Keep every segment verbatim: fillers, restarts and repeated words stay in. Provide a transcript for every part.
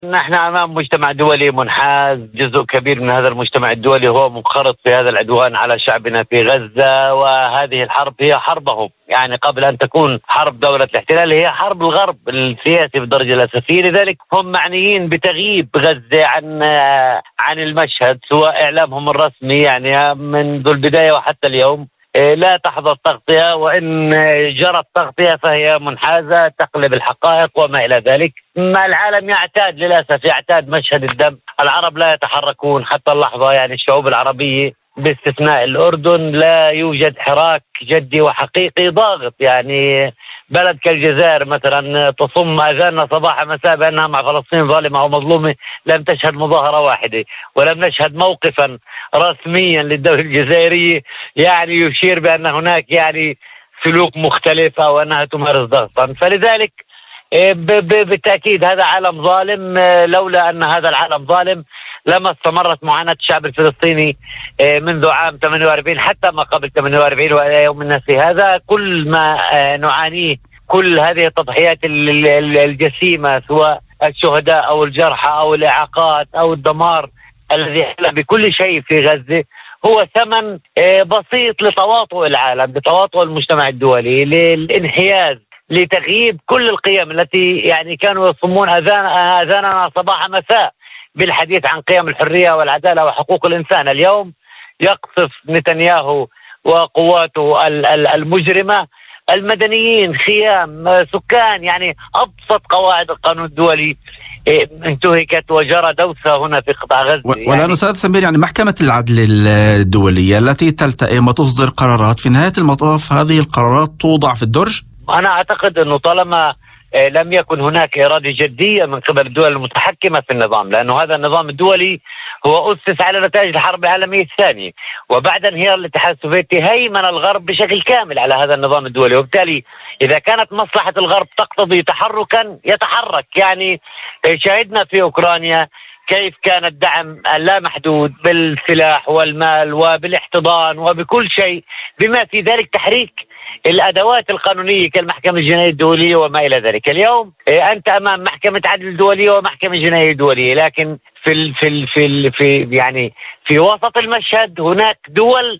نحن أمام مجتمع دولي منحاز، جزء كبير من هذا المجتمع الدولي هو منخرط في هذا العدوان على شعبنا في غزة، وهذه الحرب هي حربهم، يعني قبل أن تكون حرب دولة الاحتلال هي حرب الغرب السياسي بالدرجة الأساسية. لذلك هم معنيين بتغييب غزة عن عن المشهد، سواء إعلامهم الرسمي يعني منذ البداية وحتى اليوم لا تحظى التغطية، وإن جرت تغطية فهي منحازة تقلب الحقائق وما إلى ذلك. ما العالم يعتاد للأسف يعتاد مشهد الدم. العرب لا يتحركون حتى اللحظة، يعني الشعوب العربية باستثناء الأردن لا يوجد حراك جدي وحقيقي ضاغط. يعني بلد كالجزائر مثلا تصم أذاننا صباح مساء بأنها مع فلسطين ظالمة أو مظلومة، لم تشهد مظاهرة واحدة، ولم نشهد موقفا رسميا للدولة الجزائرية يعني يشير بأن هناك يعني سلوك مختلف أو أنها تمارس ضغطا. فلذلك بالتأكيد هذا عالم ظالم. لولا أن هذا العالم ظالم لما استمرت معاناة الشعب الفلسطيني منذ عام ثمانية وأربعين حتى ما قبل ثمانية وأربعين وإلى يوم الناس هذا. كل ما نعانيه، كل هذه التضحيات الجسيمة، سواء الشهداء أو الجرحى أو الإعاقات أو الدمار الذي حل بكل شيء في غزة، هو ثمن بسيط لتواطؤ العالم، لتواطؤ المجتمع الدولي، للانحياز، لتغييب كل القيم التي يعني كانوا يصمون أذان أذاننا صباح مساء بالحديث عن قيم الحرية والعدالة وحقوق الإنسان. اليوم يقصف نتنياهو وقواته المجرمة المدنيين، خيام، سكان، يعني أبسط قواعد القانون الدولي انتهكت وجرى دوسة هنا في قطاع غزة. والآن يعني أستاذ سمير، يعني محكمة العدل الدولية التي تلتئم وتصدر قرارات، في نهاية المطاف هذه القرارات توضع في الدرج؟ أنا أعتقد أنه طالما لم يكن هناك إرادة جدية من قبل الدول المتحكمة في النظام، لأنه هذا النظام الدولي هو أسس على نتائج الحرب العالمية الثانية، وبعد انهيار الاتحاد السوفيتي هيمن الغرب بشكل كامل على هذا النظام الدولي، وبالتالي إذا كانت مصلحة الغرب تقتضي تحركا يتحرك. يعني شاهدنا في أوكرانيا كيف كان الدعم اللامحدود بالسلاح والمال وبالاحتضان وبكل شيء، بما في ذلك تحريك الأدوات القانونية كالمحكمة الجنائية الدولية وما إلى ذلك. اليوم أنت أمام محكمة عدل دولية ومحكمة جنائية دولية، لكن في ال في ال في ال في يعني في وسط المشهد هناك دول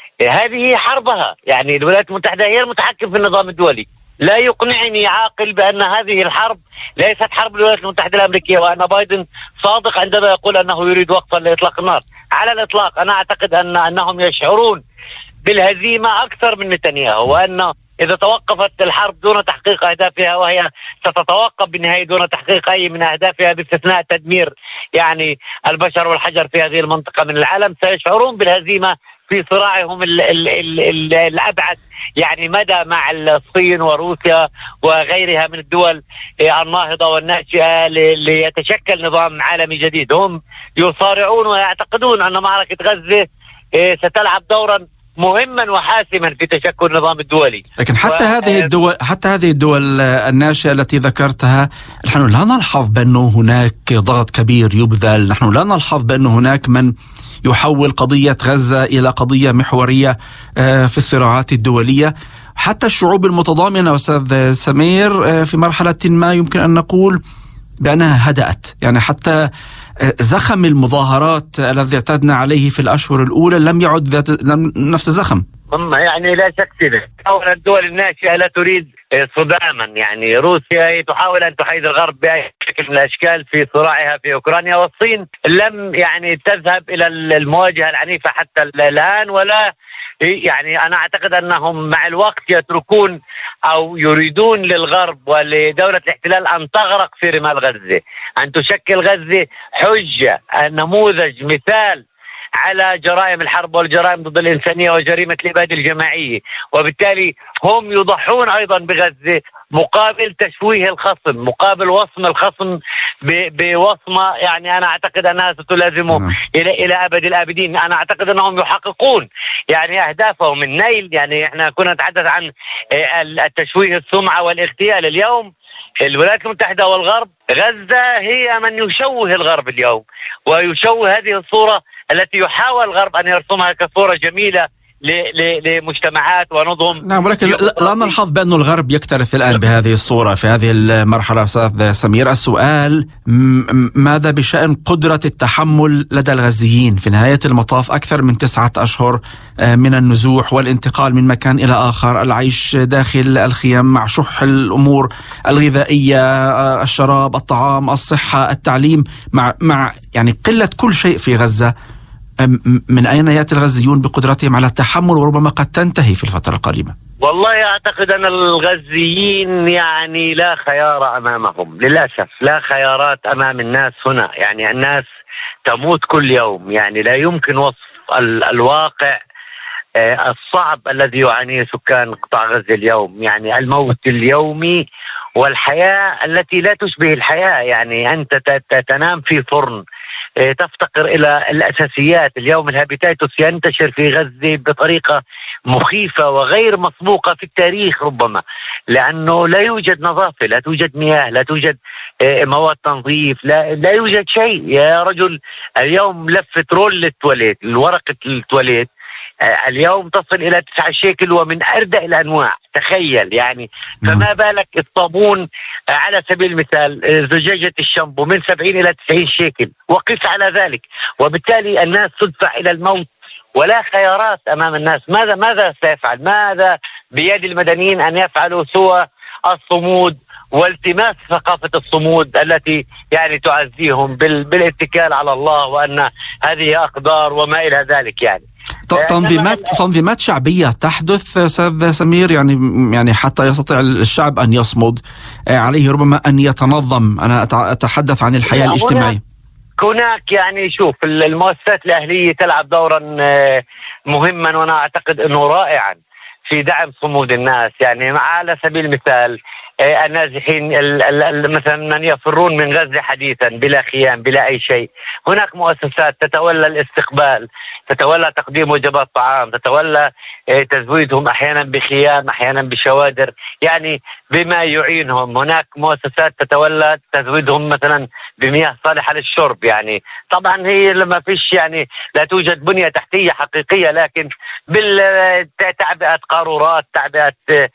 هذه حربها، يعني الولايات المتحدة هي المتحكم في النظام الدولي. لا يقنعني عاقل بأن هذه الحرب ليست حرب الولايات المتحدة الأمريكية، وأن بايدن صادق عندما يقول أنه يريد وقفا لإطلاق النار على الإطلاق. أنا أعتقد أن أنهم يشعرون بالهزيمة أكثر من نتنياهو، وأن إذا توقفت الحرب دون تحقيق أهدافها، وهي ستتوقف بالنهاية دون تحقيق أي من أهدافها باستثناء تدمير يعني البشر والحجر في هذه المنطقة من العالم، سيشعرون بالهزيمة في صراعهم ال ال ال ال الأبعد يعني مدى مع الصين وروسيا وغيرها من الدول الناهضة والناشئة ليتشكل نظام عالمي جديد. هم يصارعون ويعتقدون أن معركة غزة ستلعب دورا مهما وحاسما في تشكل النظام الدولي. لكن حتى و... هذه الدول حتى هذه الدول الناشئة التي ذكرتها، نحن لا نلحظ بأنه هناك ضغط كبير يبذل، نحن لا نلحظ بأنه هناك من يحول قضية غزة إلى قضية محورية في الصراعات الدولية. حتى الشعوب المتضامنة أستاذ سمير في مرحلة ما يمكن أن نقول بأنها هدأت، يعني حتى زخم المظاهرات الذي اعتدنا عليه في الأشهر الأولى لم يعد ذات نفس الزخم. يعني لا شك في ذلك. الدول الناشئة لا تريد صداما، يعني روسيا تحاول أن تحيد الغرب بأي شكل من الأشكال في صراعها في أوكرانيا، والصين لم يعني تذهب إلى المواجهة العنيفة حتى الآن، ولا يعني أنا أعتقد أنهم مع الوقت يتركون أو يريدون للغرب ولدولة الاحتلال أن تغرق في رمال غزة، أن تشكل غزة حجة، نموذج، مثال على جرائم الحرب والجرائم ضد الإنسانية وجريمة الإبادة الجماعية. وبالتالي هم يضحون أيضا بغزة مقابل تشويه الخصم، مقابل وصم الخصم بوصمة يعني أنا أعتقد أنها ستلازمه إلى إلى أبد الآبدين. أنا أعتقد أنهم يحققون يعني أهدافهم النيل. يعني إحنا كنا نتحدث عن التشويه السمعة والاغتيال، اليوم الولايات المتحدة والغرب، غزة هي من يشوه الغرب اليوم ويشوه هذه الصورة التي يحاول الغرب أن يرسمها كصورة جميلة لمجتمعات ونظم. نعم، ولكن لا نلحظ بأن الغرب يكترث الآن بهذه الصورة في هذه المرحلة. أستاذ سمير، السؤال ماذا بشأن قدرة التحمل لدى الغزيين؟ في نهاية المطاف أكثر من تسعة أشهر من النزوح والانتقال من مكان إلى آخر، العيش داخل الخيام مع شح الأمور الغذائية، الشراب، الطعام، الصحة، التعليم، مع مع يعني قلة كل شيء في غزة. من أين يأتي الغزيون بقدرتهم على التحمل وربما قد تنتهي في الفترة القريبة؟ والله أعتقد أن الغزيين يعني لا خيار أمامهم، للأسف لا خيارات أمام الناس هنا. يعني الناس تموت كل يوم، يعني لا يمكن وصف الواقع الصعب الذي يعانيه سكان قطاع غزة اليوم. يعني الموت اليومي والحياة التي لا تشبه الحياة. يعني أنت تنام في فرن، تفتقر إلى الأساسيات. اليوم الهابيتايتوس ينتشر في غزة بطريقة مخيفة وغير مسبوقة في التاريخ ربما، لأنه لا يوجد نظافة، لا توجد مياه، لا توجد مواد تنظيف، لا, لا يوجد شيء. يا رجل اليوم لفة رول التواليت، الورقة التواليت اليوم تصل إلى تسعة شيكل ومن أردأ الأنواع، تخيل يعني. فما بالك الصابون على سبيل المثال زجاجة الشامبو من سبعين إلى تسعين شيكل، وقف على ذلك. وبالتالي الناس تدفع إلى الموت ولا خيارات أمام الناس. ماذا ماذا سيفعل؟ ماذا بيد المدنيين أن يفعلوا سوى الصمود والتماس ثقافة الصمود التي يعني تعزيهم بالاتكال على الله وأن هذه أقدار وما إلى ذلك. يعني تنظيمات تنظيمات شعبية تحدث أستاذ سمير، يعني يعني حتى يستطيع الشعب أن يصمد، عليه ربما أن يتنظم. أنا أتحدث عن الحياة الاجتماعية. هناك يعني شوف المؤسسات الأهلية تلعب دورا مهما وأنا أعتقد أنه رائعا في دعم صمود الناس. يعني على سبيل المثال النازحين مثلا من يفرون من غزة حديثا بلا خيام بلا أي شيء، هناك مؤسسات تتولى الاستقبال، تتولى تقديم وجبات طعام، تتولى تزويدهم أحيانا بخيام أحيانا بشوادر، يعني بما يعينهم. هناك مؤسسات تتولى تزويدهم مثلا بمياه صالحة للشرب. يعني طبعا هي لما فيش يعني لا توجد بنية تحتية حقيقية، لكن بالتعبئة قارورات، تعبئة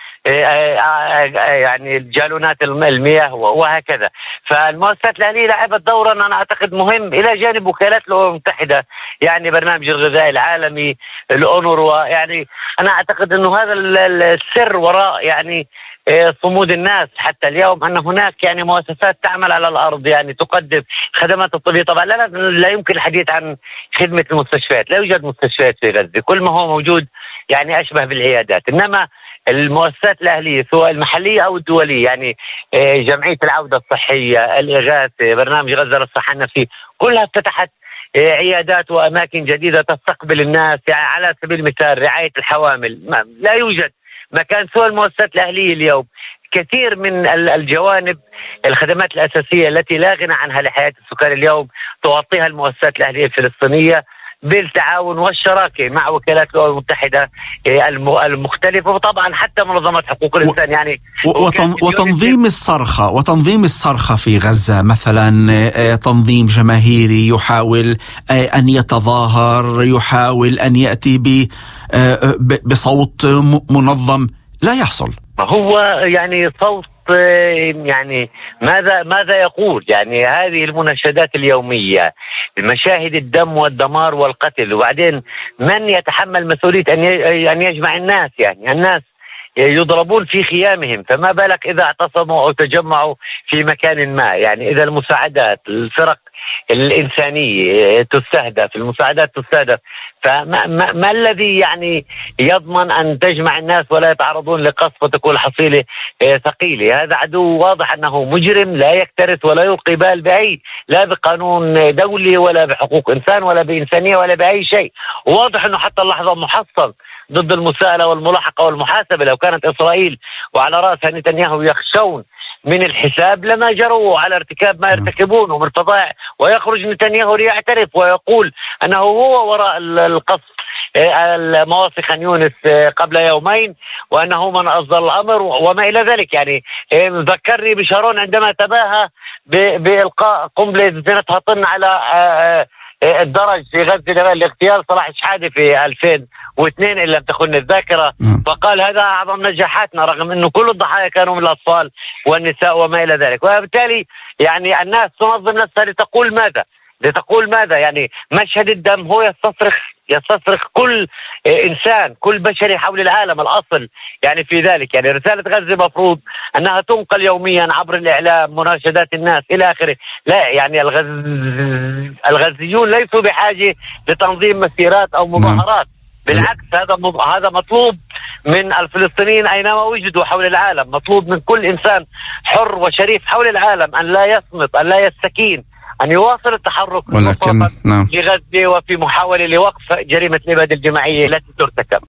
يعني جالونات المياه وهكذا. فالمؤسسات الأهلية لعبت دورا أنا أعتقد مهم إلى جانب وكالات الأمم المتحدة، يعني برنامج الغذاء العالمي، الأونروا. يعني أنا أعتقد أنه هذا السر وراء يعني صمود الناس حتى اليوم، أن هناك يعني مؤسسات تعمل على الأرض، يعني تقدم خدمات الطبية. طبعا لا, لا يمكن الحديث عن خدمة المستشفيات، لا يوجد مستشفيات في غزة، كل ما هو موجود يعني أشبه بالعيادات. إنما المؤسسات الأهلية سواء المحلية أو الدولية، يعني جمعية العودة الصحية، الإغاثة، برنامج غزة للصحة النفسية، كلها افتتحت عيادات وأماكن جديدة تستقبل الناس. يعني على سبيل المثال رعاية الحوامل، لا يوجد مكان سوى المؤسسات الأهلية اليوم. كثير من الجوانب الخدمات الأساسية التي لا غنى عنها لحياة السكان اليوم تغطيها المؤسسات الأهلية الفلسطينية بالتعاون والشراكة مع وكالات الأمم المتحدة المختلفة، وطبعا حتى منظمات حقوق الإنسان. يعني وتنظيم الصرخة وتنظيم الصرخة في غزة مثلا، تنظيم جماهيري يحاول أن يتظاهر، يحاول أن يأتي بصوت منظم، لا يحصل. هو يعني صوت يعني ماذا ماذا يقول؟ يعني هذه المناشدات اليومية، مشاهد الدم والدمار والقتل، وبعدين من يتحمل مسؤولية أن يجمع الناس؟ يعني الناس يضربون في خيامهم، فما بالك إذا اعتصموا أو تجمعوا في مكان ما. يعني إذا المساعدات، الفرق الإنسانية تستهدف، المساعدات تستهدف، فما ما, ما الذي يعني يضمن أن تجمع الناس ولا يتعرضون لقصف وتكون الحصيلة ثقيلة؟ هذا عدو واضح أنه مجرم لا يكترث ولا يلقي بال بأي، لا بقانون دولي ولا بحقوق إنسان ولا بإنسانية ولا بأي شيء. واضح أنه حتى اللحظة محصل ضد المساءلة والملاحقة والمحاسبة. لو كانت إسرائيل وعلى رأسها نتنياهو يخشون من الحساب لما جروا على ارتكاب ما يرتكبونه من الفظائع، ويخرج نتنياهو ليعترف ويقول أنه هو وراء القصف المواصي خان يونس قبل يومين، وأنه من أصدر الأمر وما إلى ذلك. يعني ذكرني بشارون عندما تباهى بإلقاء قنبلة زينتها طن على الدرج في غزة لاغتيال صلاح شحادة في ألفين واثنين إن لم تخن الذاكرة، فقال هذا أعظم نجاحاتنا، رغم أنه كل الضحايا كانوا من الأطفال والنساء وما إلى ذلك. وبالتالي يعني الناس تنظم نفسها لتقول ماذا؟ لتقول ماذا؟ يعني مشهد الدم هو يستصرخ يستصرخ كل إنسان، كل بشري حول العالم. الأصل يعني في ذلك يعني رسالة غزة مفروض أنها تنقل يوميا عبر الإعلام، مناشدات الناس إلى آخره. لا يعني الغز... الغزيون ليسوا بحاجة لتنظيم مسيرات أو مظاهرات، بالعكس هذا هذا مطلوب من الفلسطينيين أينما وجدوا حول العالم. مطلوب من كل إنسان حر وشريف حول العالم أن لا يصمت، أن لا يستكين، أن يواصل التحرك ولكن نعم لغزة وفي محاولة لوقف جريمة الإبادة الجماعية التي ترتكب.